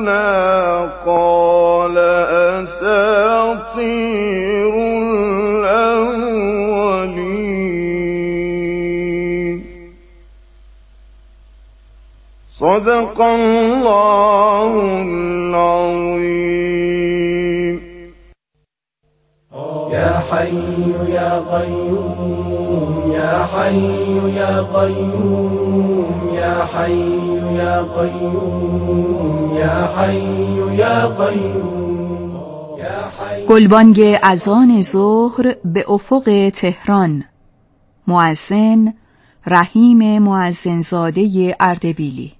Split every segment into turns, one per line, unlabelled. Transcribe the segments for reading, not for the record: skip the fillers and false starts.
لنا قال أساطير الأولين. صدق الله العظيم.
يا حي يا قيوم يا حي يا قيوم يا حي يا قیوم یا حی یا قیوم.
گلبانگ اذان ظهر به افق تهران. مؤذن رحیم مؤذنزاده اردبیلی.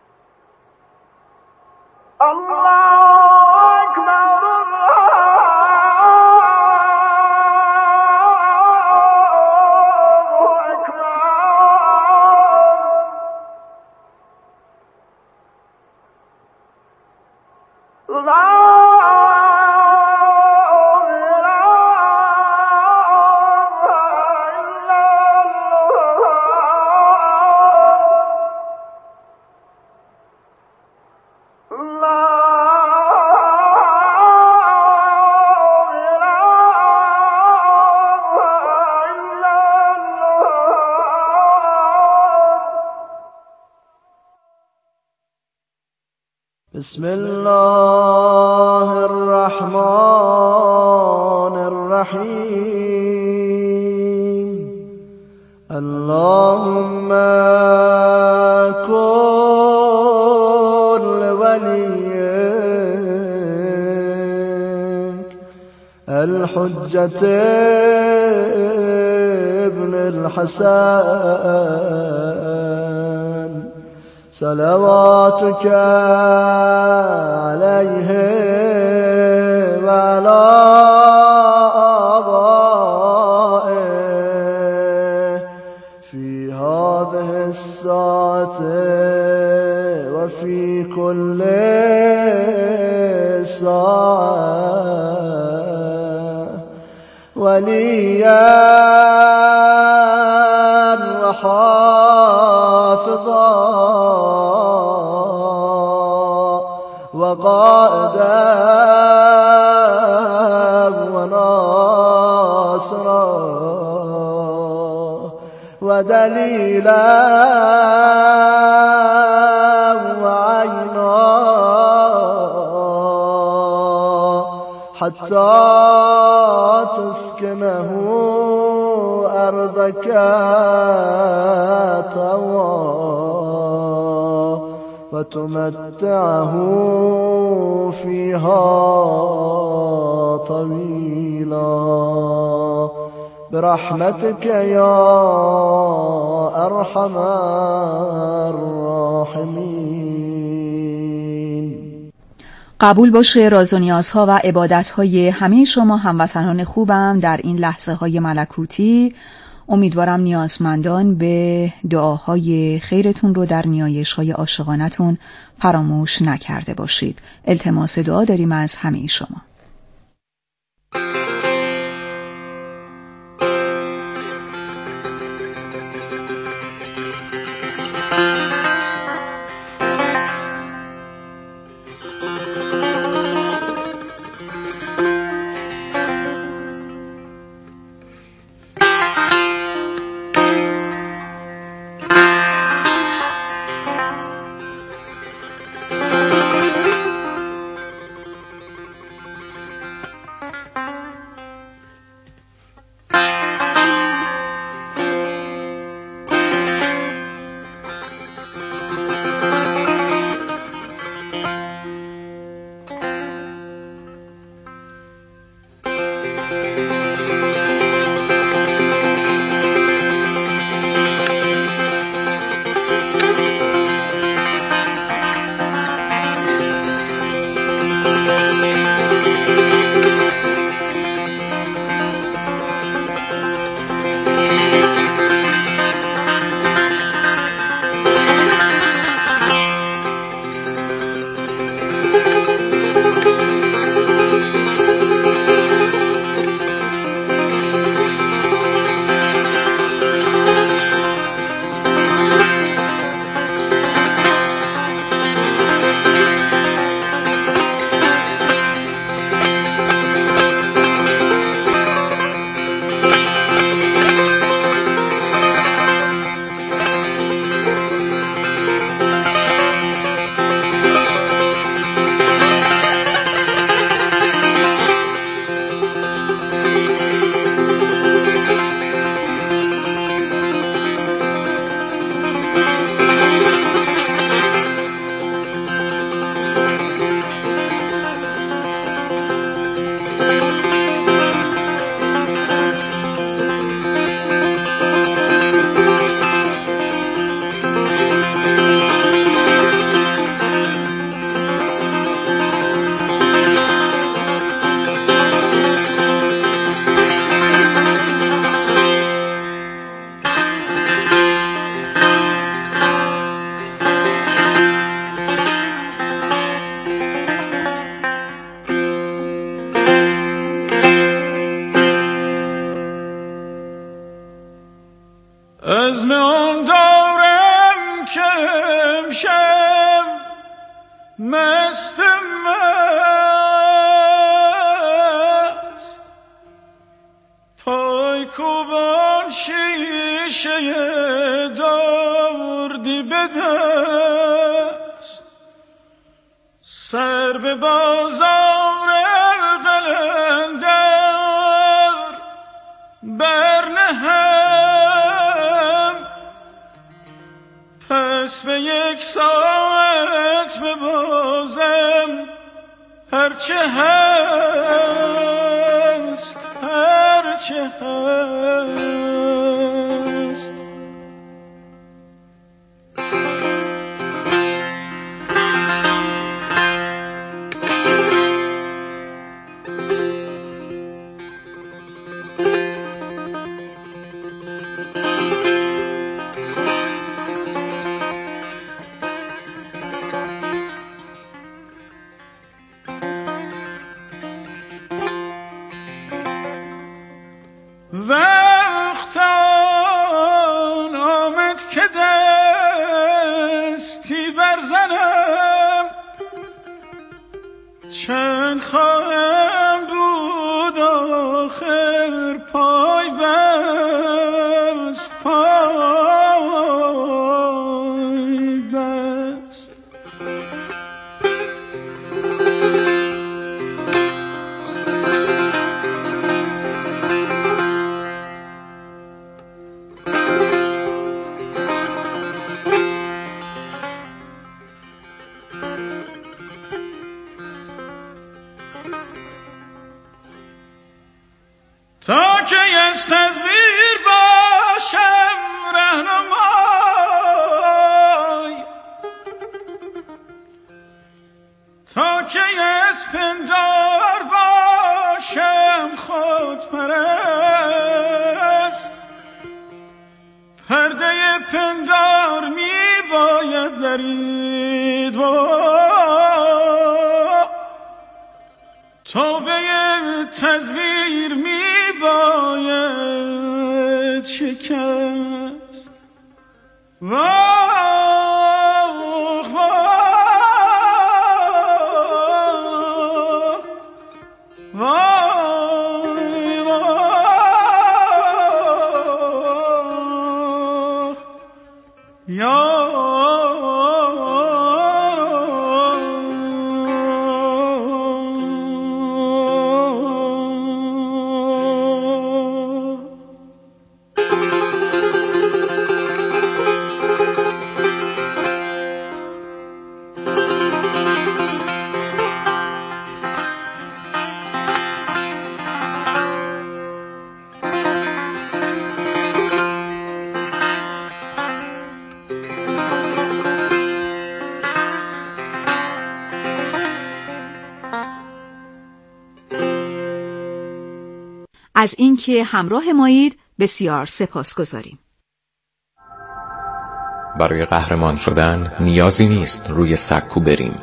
الله أكبر الله
بسم الله الرحمن الرحیم اللهم كن وليك الحجة ابن الحسن صلواتك عليه وعلى آبائه في هذه الساعة وفي كل ساعة وليا وحافظا وقائدا وناصرا ودليلا وعينا حتى تسكنه أرضك طوعا وتمتعه فيها طويلا برحمتك يا أرحم الراحمين.
قبول باشه راز و نیازها و عبادتهای همه شما هموطنان خوبم در این لحظه های ملکوتی. امیدوارم نیازمندان به دعاهای خیرتون رو در نیایش‌های عاشقانتون فراموش نکرده باشید. التماس دعا داریم از همه شما.
از نام دارم که امشب مست مست پای کوبان شیشه داوردی به دست سر به بازار قلندر برنهم، پس به 1 ساعت ببازم هرچه هست، هرچه هست. وقت آن آمد که دستی برزنم، چند خواهم بود آخر پای بست، پای بست. تا که از تزویر باشم رهنمای، تا که از پندار باشم خودپرست، پرده پندار می باید درید توبه تزویر می باید شکست.
از اینکه همراه مایید بسیار سپاسگزاریم.
برای قهرمان شدن نیازی نیست روی سکو بریم.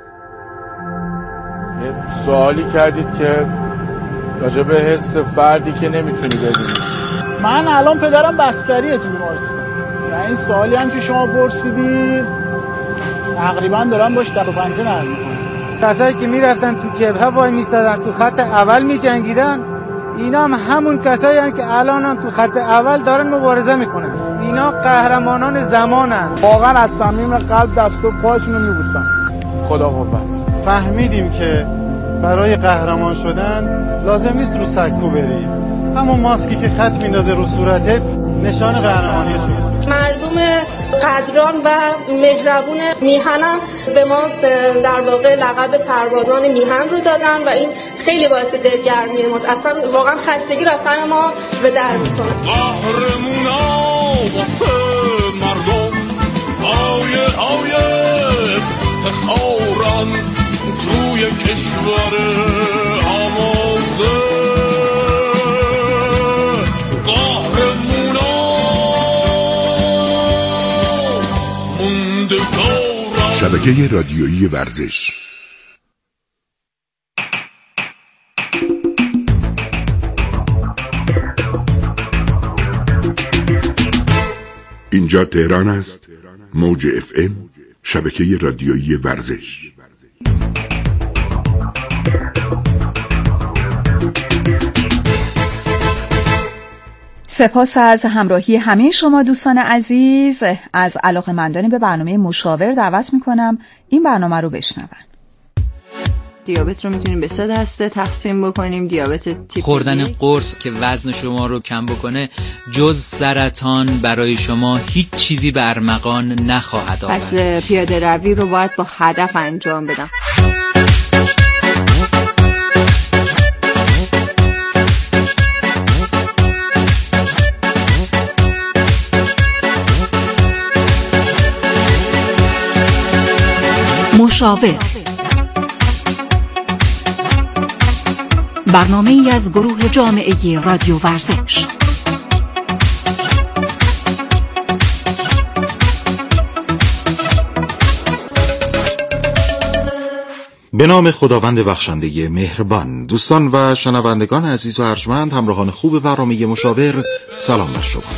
یه سوالی کردید که راجع به حس فردی که نمیتونی ببینی.
من الان پدرم بستریه تو بیمارستان. یعنی این سوالی هم که شما پرسیدید تقریبا دارم باش دست و پنجه نرم میکنم.
کسایی که میرفتن تو جبهه وای میستادن، تو خط اول میجنگیدن، اینا هم همون کسایی هستن که الان هم تو خط اول دارن مبارزه میکنن. اینا قهرمانان زمانن.
واقعا از صمیم قلب دست و پاشونو میبوسم.
خدا قوت.
فهمیدیم که برای قهرمان شدن لازم نیست رو سکو بری. همون ماسکی که خط میندازه رو صورتت نشان قهرمانی شد.
مردم قدران و مهربون میهنم به ما در واقع لقب سربازان میهن رو دادن و این خیلی باعث دلگرمی ماست. اصلا واقعا خستگی رو از تن ما به در میکنه.
قهرمونا واسه مردم آیه افتخارن توی کشور آوازه.
شبکه رادیویی ورزش. اینجا تهران است. موج FM، شبکه رادیویی ورزش.
سپاس از همراهی همه شما دوستان عزیز. از علاقه‌مندان به برنامه مشاور دعوت می‌کنم این برنامه رو بشنون.
دیابت رو میتونیم به 3 دسته تقسیم بکنیم. دیابت تیپ
خوردن قرص که وزن شما رو کم بکنه جز سرطان برای شما هیچ چیزی به ارمغان نخواهد آورد.
پس پیاده روی رو باید با هدف انجام بدم.
مشاور، برنامه ای از گروه جامعه رادیو ورزش.
به نام خداوند بخشنده مهربان. دوستان و شنوندگان عزیز و ارجمند، همراهان خوب برنامه مشاور، سلام بر شما.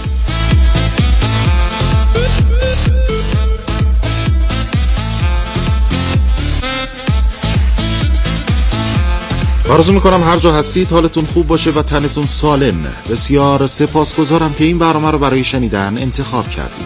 آرزو میکنم هر جا هستید حالتون خوب باشه و تنتون سالم. بسیار سپاسگزارم که این برنامه رو برای شنیدن انتخاب کردید.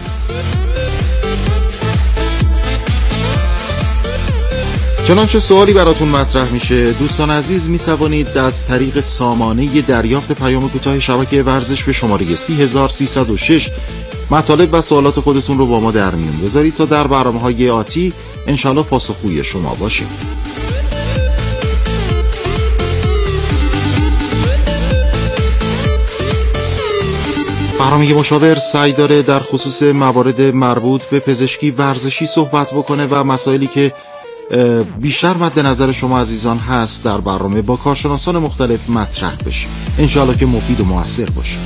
چنانچه سوالی براتون مطرح میشه، دوستان عزیز میتوانید از طریق سامانه دریافت پیام کوتاه شبکه ورزش به شماره 30306 مطالب و سوالات خودتون رو با ما در میون بذارید تا در برنامه‌های آتی انشالله پاسخگوی شما باشیم. برنامه مشاور سعی داره در خصوص موارد مربوط به پزشکی ورزشی صحبت بکنه و مسائلی که بیشتر مد نظر شما عزیزان هست در برنامه با کارشناسان مختلف مطرح بشه. انشاءالله که مفید و مؤثر باشه.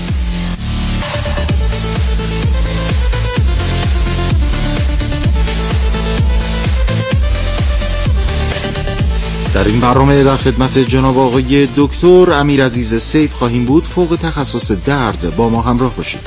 در این برنامه در خدمت جناب آقای دکتر امیرعزیز سیف خواهیم بود، فوق تخصص درد. با ما همراه باشید.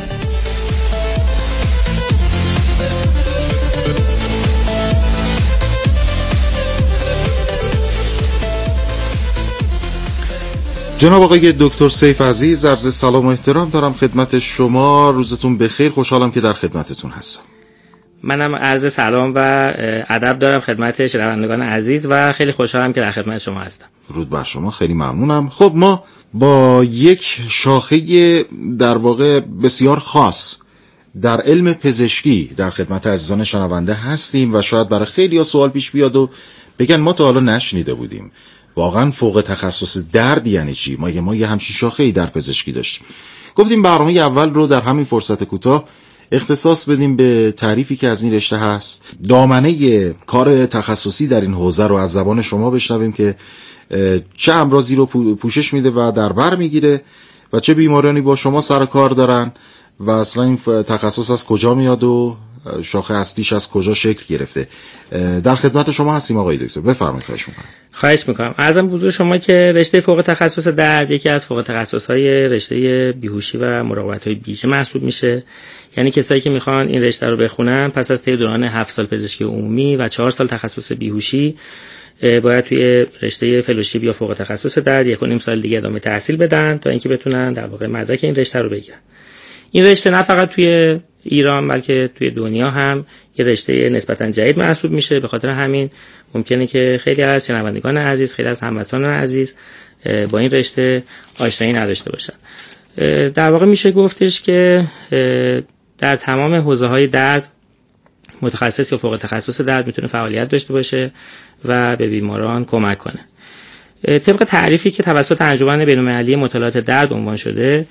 جناب آقای دکتر سیف عزیز، عرض سلام و احترام دارم خدمت شما. روزتون بخیر، خوشحالم که در خدمتتون هستم.
منم عرض سلام و ادب دارم خدمت شنوندگان عزیز و خیلی خوشحالم که در خدمت شما هستم.
درود بر شما، خیلی ممنونم. خب ما با یک شاخه در واقع بسیار خاص در علم پزشکی در خدمت عزیزان شنونده هستیم و شاید برای خیلی ها سوال پیش بیاد و بگن ما تا حالا نشنیده بودیم واقعا فوق تخصص درد یعنی چی؟ ما یه همچین شاخه‌ای در پزشکی داشتیم. گفتیم برنامه اول رو در همین فرصت کوتاه اختصاص بدیم به تعریفی که از این رشته هست. دامنه کار تخصصی در این حوزه رو از زبان شما بشنویم که چه امراضی رو پوشش میده و در بر میگیره و چه بیماریانی با شما سر کار دارن و اصلا این تخصص از کجا میاد و شاخه اصلیش از کجا شکل گرفته. در خدمت شما هستیم آقای دکتر، بفرمایید.
خواهش میکنم. عرضم حضور شما که رشته فوق تخصص درد یکی از فوق تخصص‌های رشته بیهوشی و مراقبت‌های ویژه محسوب میشه. یعنی کسایی که میخوان این رشته رو بخونن پس از طی دوران 7 سال پزشکی عمومی و 4 سال تخصص بیهوشی باید توی رشته فلوشیپ یا فوق تخصص درد 1.5 سال دیگه ادامه تحصیل بدن تا اینکه بتونن در واقع مدرک این رشته رو بگیرن. این رشته نه فقط توی ایران بلکه توی دنیا هم یه رشته نسبتاً جدید محسوب میشه. به خاطر همین ممکنه که خیلی از شنوندگان عزیز، خیلی از هموطنان عزیز با این رشته آشنایی نداشته باشن. در واقع میشه گفتش که در تمام حوزه‌های درد متخصص یا فوق تخصص درد میتونه فعالیت داشته باشه و به بیماران کمک کنه. طبق تعریفی که توسط انجمن بین‌المللی مطالعات درد عنوان شده،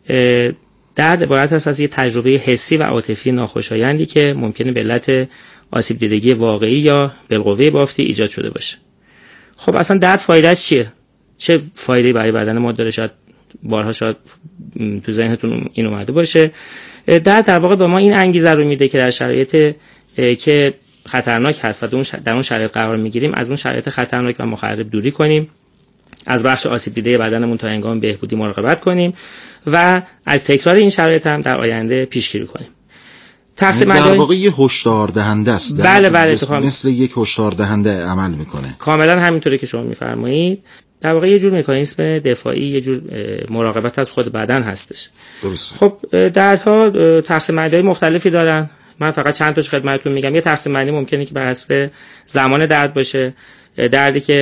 درد عبارت است از یک تجربه حسی و عاطفی ناخوشایندی که ممکنه به علت آسیب دیدگی واقعی یا بالقوه بافتی ایجاد شده باشه. خب اصلا درد فایدهش چیه؟ چه فایده‌ای برای بدن ما داره؟ شاید بارها شاید تو ذهنتون این اومده باشه. درد در واقع به ما این انگیزه رو میده که در شرایط که خطرناک هست و در اون شرایط قرار میگیریم از اون شرایط خطرناک و مخرب دوری کنیم، از بخش آسیب دیده بدنمون تا هنگام بهبودی مراقبت کنیم و از تکرار این شرایط هم در آینده پیشگیری کنیم.
در واقع یه هشدار دهنده است.
بله
مثل یک هشدار دهنده عمل میکنه.
کاملا همینطوری که شما میفرمایید. در واقع یه جور مکانیسم دفاعی، یه جور مراقبت از خود بدن هستش.
درسته.
خب دردها تقسیم بندی‌های مختلفی دارن. من فقط چند تاش خدمتتون میگم. یه تقسیم بندی ممکنه که بر حسب زمان درد باشه. دردی که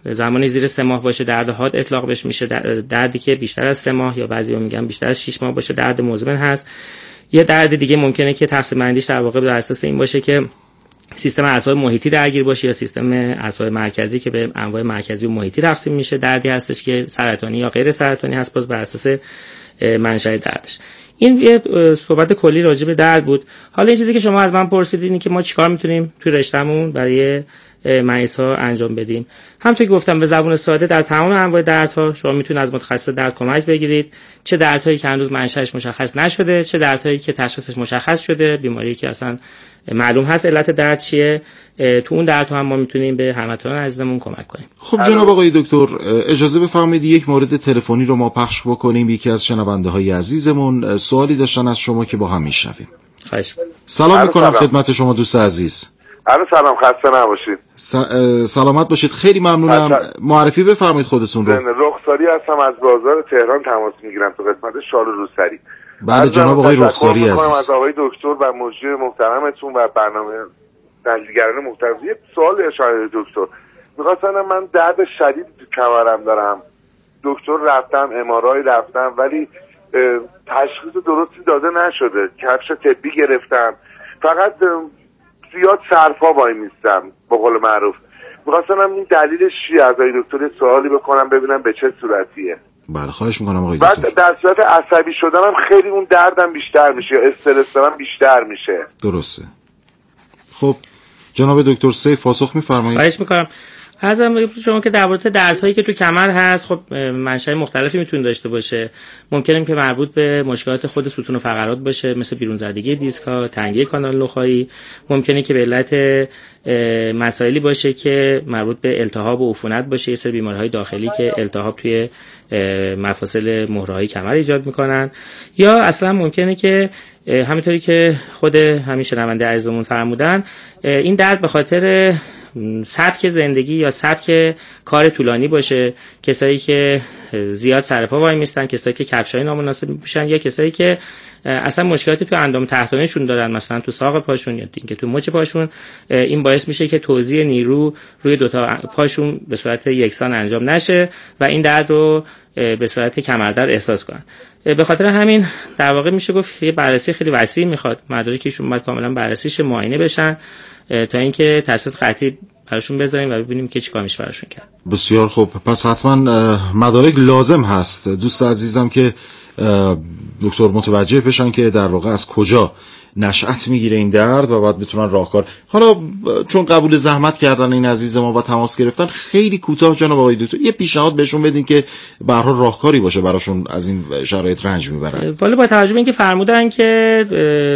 زمانی زیر 3 ماه باشه درد حاد اطلاق بهش میشه. دردی که بیشتر از 3 ماه یا بعضی‌ها میگن بیشتر از 6 ماه باشه درد مزمن هست. یه درد دیگه ممکنه که تقسیم بندیش در واقع بر اساس این باشه که سیستم اعصاب محیطی درگیر باشه یا سیستم اعصاب مرکزی که به انواع مرکزی و محیطی تقسیم میشه. دردی هستش که سرطانی یا غیر سرطانی هست، باز بر اساس منشأ دردش. این یه صحبت کلی راجع به درد بود. حالا این چیزی که شما از من پرسیدین این که ما چیکار میتونیم توی رشتهمون برای مریض‌ها انجام بدیم. همونطور که گفتم به زبان ساده در تمام انواع دردها شما میتونید از متخصص درد کمک بگیرید، چه دردهایی که هنوز منشأش مشخص نشده، چه دردهایی که تشخیصش مشخص شده، بیماری که اصلا معلوم هست علت درد چیه. تو اون دردها هم ما میتونیم به هموطنان عزیزمون کمک کنیم.
خب جناب آقای دکتر اجازه بفرمایید یک مورد تلفنی رو ما پخش بکنیم. یکی از شنونده‌های عزیزمون سوالی داشتن از شما که با هم میشنویم.
خواهش.
سلام میکنم خدمت شما دوست عزیز.
سلام، خسته نباشید.
سلامت باشید. خیلی ممنونم. معرفی بفرمایید خودتون رو.
رخساری هستم از بازار تهران تماس میگیرم تو قسمت شال روسری.
بله جناب آقای رخساری عزیز.
از آقای دکتر و مجری محترمتون و برنامه تحلیلگران محترم. یه سوال اشاره دکتر. می‌خواستم من درد شدید تو کمرم دارم. دکتر رفتم، ام‌آرآی رفتم ولی تشخیص درستی داده نشده. کفش طبی گرفتم. فقط زیاد سرپا وای میستم به قول معروف. می‌خواستم این دلیلش چیه؟ از آقای دکتر سوالی بکنم ببینم به چه صورتیه.
بله خواهش میکنم آقای دکتر.
بعد در صورت عصبی شدنم خیلی اون دردم بیشتر میشه یا استرس دارم بیشتر میشه.
درسته. خب جناب دکتر سیف پاسخ میفرمایید.
خواهش میکنم. ازم شما که در مورد دردهایی که تو کمر هست خب منشأ مختلفی میتونه داشته باشه. ممکنه که مربوط به مشکلات خود ستون و فقرات باشه، مثل بیرون زدگی دیسک ها، تنگی کانال نخاعی. ممکنه که به علت مسائلی باشه که مربوط به التهاب و عفونت باشه، یه سری بیماری‌های داخلی که التهاب توی مفاصل مهره‌های کمر ایجاد میکنن. یا اصلا ممکنه که همونطوری که خود همین شنونده عزیزمون فرمودن این درد به خاطر سبک زندگی یا سبک کار طولانی باشه، کسایی که زیاد سر پا وای میستن، کسایی که کفشای نامناسب میپوشن، یا کسایی که اصلا مشکلاتی تو اندام تحتانیشون دارن، مثلا تو ساق پاشون یا اینکه تو مچ پاشون. این باعث میشه که توزیع نیرو روی دوتا پاشون به صورت یکسان انجام نشه و این درد رو به صورت کمردرد احساس کنن. به خاطر همین در واقع میشه گفت یه بررسی خیلی وسیع میخواد، مدارکشون باید کاملا بررسیش معاینه بشن تا اینکه تشخیص قطعی براشون بذاریم و ببینیم که چیکار میشه براشون کرد.
بسیار خوب. پس حتما مدارک لازم هست دوست عزیزم که دکتر متوجه بشن که در واقع از کجا نشأت میگیره این درد و بعد بتونن راهکار. حالا چون قبول زحمت کردن این عزیز ما و تماس گرفتن، خیلی کوتاه جناب آقای دکتر یه پیشنهاد بهشون بدین که به هر حال راهکاری باشه براشون از این شرایط رنج میبرن.
والا با توجه به اینکه فرمودن که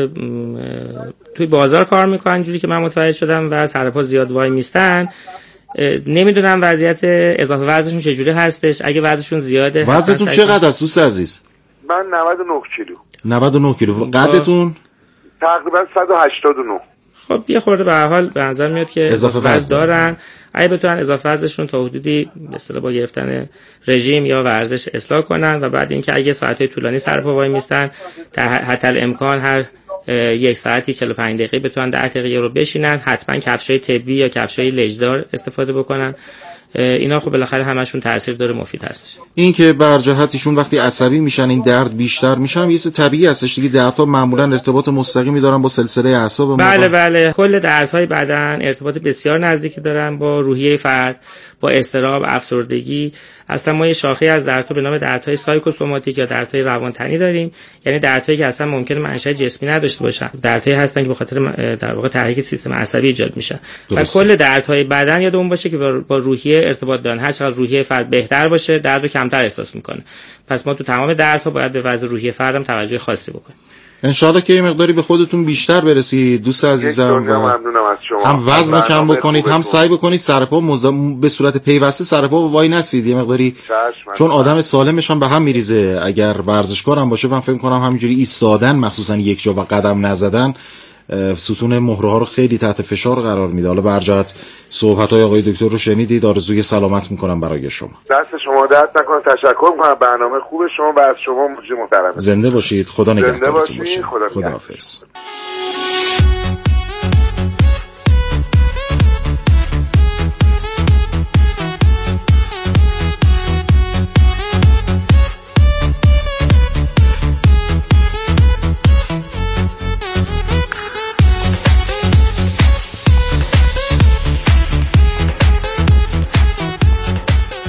توی بازار کار میکنن جوری که من متوجه شدم و سر پا زیاد وای میستن، نمیدونم وضعیت اضافه وزنشون چجوری هستش. اگه وزنشون زیاده،
وزنتون چقدر است دوست عزیز؟
من 99 کیلو.
99 کیلو. قدتون؟
تقریبا 189.
خب یه خورده به هر حال به نظر میاد که اضافه وزن دارن. اگه بتونن اضافه وزنشون تا حدودی به اصطلاح با گرفتن رژیم یا ورزش اصلاح کنن و بعد اینکه اگه ساعت‌های طولانی سر پا وای میستن حتی الامکان هر یک ساعتی 45 دقیقه بتونن 10 دقیقه رو بشینن. حتما کفشای طبی یا کفشای لجدار استفاده بکنن. اینا خب بالاخره همشون تاثیر داره، مفید هستش.
این که بر جهتشون وقتی عصبی میشن این درد بیشتر میشن، یه چیز طبیعی هستش دیگه. دردها معمولا ارتباط مستقیمی دارن با سلسله اعصاب.
بله کل دردهای بدن ارتباط بسیار نزدیکی دارن با روحیه فرد، با اضطراب، افسردگی. اصلا ما یه شاخه از دردها به نام دردهای سایکوسوماتیک یا دردهای روانتنی داریم، یعنی دردهایی که اصلا ممکنه منشأ جسمی نداشته باشن، دردهایی هستن که به خاطر در واقع تحریک سیستم عصبی ایجاد میشن. و کل دردهای بدن یادمون باشه که با روحیه ارتباط دارن. هر چقدر روحیه فرد بهتر باشه درد رو کمتر احساس میکنه. پس ما تو تمام دردها باید به وضع روحیه فردم توجه خاصی بکنیم.
انشاءالله که یه مقداری به خودتون بیشتر برسید دوست عزیزم و هم وزن کم بکنید، هم سعی بکنید سرپا به صورت پیوسته سرپا وای نسید یه مقداری، چون آدم سالمش هم به هم میریزه. اگر ورزشکارم باشه من فکر کنم همینجوری ایستادن مخصوصا یک جا و قدم نزدن ستون مهره ها رو خیلی تحت فشار قرار میده. حالا برجات صحبت های آقای دکتر رو شنیدید، آرزوی سلامت میکنم برای شما.
دست شما درد نکنه. تشکر میکنم برنامه خوب شما و از شما مجری محترم.
زنده باشید. خدا نگهدارتون باشه. خداحافظ.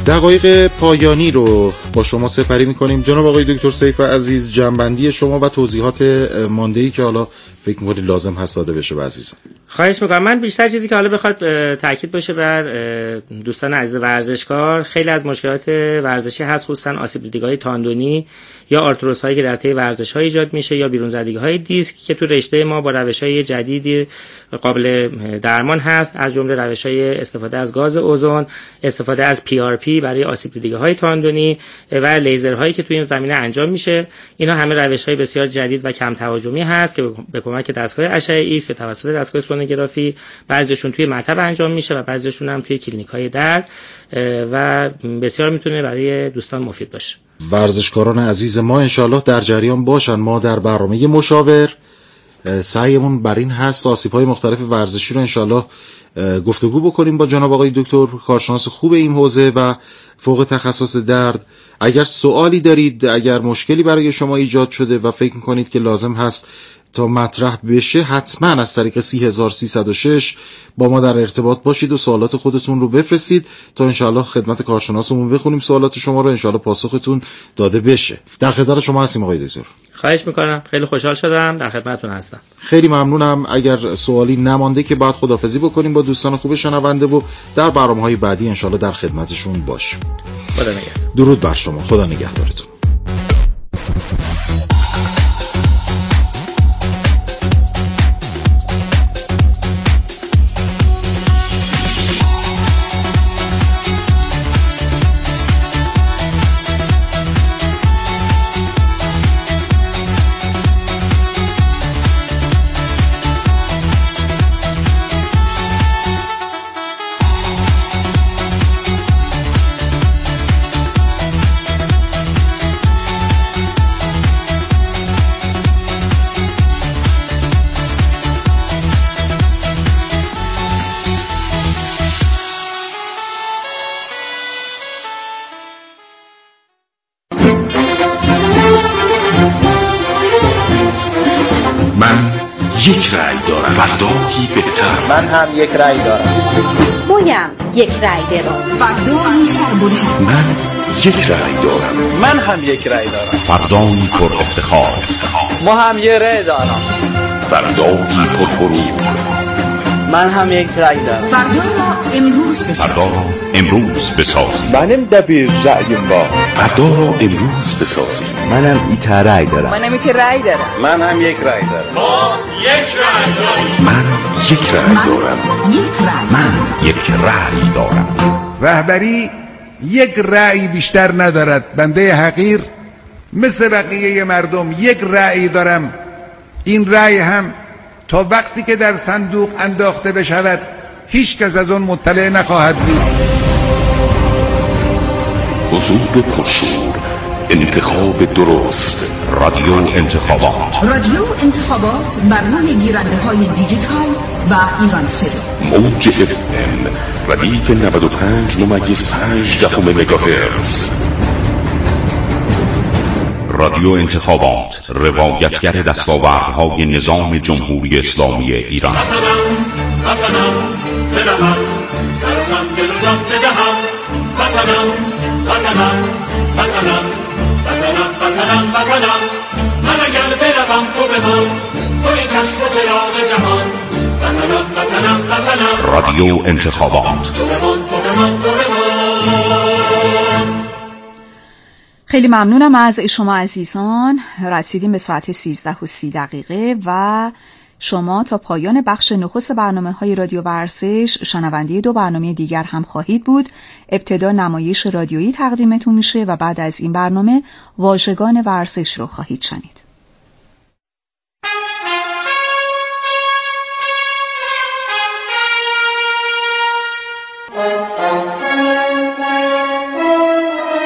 دقایق پایانی رو با شما سپری می‌کنیم. جناب آقای دکتر سیف عزیز، جنبندی شما و توضیحات مانده‌ای که حالا فکر می‌کنید لازم هست داده بشه به عزیزان.
خواهش میکنم. من بیشتر چیزی که حالا بخواد تاکید باشه بر دوستان عزیز ورزشکار، خیلی از مشکلات ورزشی هست، خصوصا آسیب دیدگاه‌های تاندونی یا آرتروز هایی که در طی ورزش‌ها ایجاد میشه یا بیرون زدگی‌های دیسک که تو رشته ما با روش‌های جدیدی قابل درمان هست، از جمله روش‌های استفاده از گاز اوزون، استفاده از PRP برای آسیب دیدگاه‌های تاندونی و لیزرهایی که تو این زمینه انجام میشه. اینا همه روش‌های بسیار جدید و کم تهاجمی هست که به کمک دستگاه اشعه ایکس یا توسط دستگاه سونوگرافی بعضیشون توی مطب انجام میشه و بعضیشون هم توی کلینیک‌های درد و بسیار میتونه برای دوستان مفید باشه.
ورزشکاران عزیز ما انشالله در جریان باشن. ما در برنامه مشاور سعیمون بر این هست آسیب‌های مختلف ورزشی رو انشالله گفتگو بکنیم با جناب آقای دکتر کارشناس خوب این حوزه و فوق تخصص درد. اگر سوالی دارید، اگر مشکلی برای شما ایجاد شده و فکر می‌کنید که لازم هست تا مطرح بشه، حتما از طریق 30306 با ما در ارتباط باشید و سوالات خودتون رو بفرستید تا انشاءالله خدمت کارشناسمون بخونیم سوالات شما رو، انشاءالله پاسختون داده بشه. در خدمت شما هستیم آقای دکتر.
خواهش میکنم، خیلی خوشحال شدم، در خدمتتون هستم.
خیلی ممنونم. اگر سوالی نمانده که بعد خداحافظی بکنیم با دوستان خوب شنونده و در برنامه‌های بعدی انشاءالله در خدمتشون باشیم.
خدا نگهدار.
درود بر شما. خدا نگهدارتون.
یک رأی دارم. فردایی بهتر.
من هم یک رأی دارم.
مویم یک رأی دارم. فردایی سربلند.
من یک رأی دارم.
من هم یک رأی دارم.
فردایی پر افتخار.
ما هم یک رأی دارم.
فردایی پر غرور.
من هم یک رأی دارم.
فردا را امروز بسازیم.
منم دبیر رأیم با.
فردا را امروز بسازیم.
منم ایتا رأی دارم.
منم ایتا رأی دارم. من هم یک رأی دارم.
ما یک رأی داریم.
من یک رأی دارم. من یک رأی دارم.
رهبری یک رأی بیشتر ندارد. بنده حقیر مثل بقیه مردم یک رأی دارم. این رأی هم تا وقتی که در صندوق انداخته بشود هیچ کس از اون مطلع نخواهد بود.
حضور پرشور، انتخاب درست، رادیو انتخابات.
رادیو انتخابات بر روی گیرنده های دیجیتال و ایرانسل.
موج FM ردیف 95.5 مگاهرتز. رادیو انتخابات، روایتگر دستاوردهای نظام جمهوری اسلامی ایران.
وطنم بدهم، سرم دل و جان بدهم. وطنم وطنم وطنم وطنم وطنم وطنم. من اگر بروم تو بمان، توی چشم و چراغ جهان. وطنم وطنم وطنم.
رادیو انتخابات.
تو بمان تو بمان تو بمان.
خیلی ممنونم از شما عزیزان. رسیدیم به ساعت 13:30 و شما تا پایان بخش نخست برنامه‌های رادیو ورزش شنونده 2 برنامه دیگر هم خواهید بود. ابتدا نمایش رادیویی تقدیمتون میشه و بعد از این برنامه واژگان ورزش رو خواهید شنید.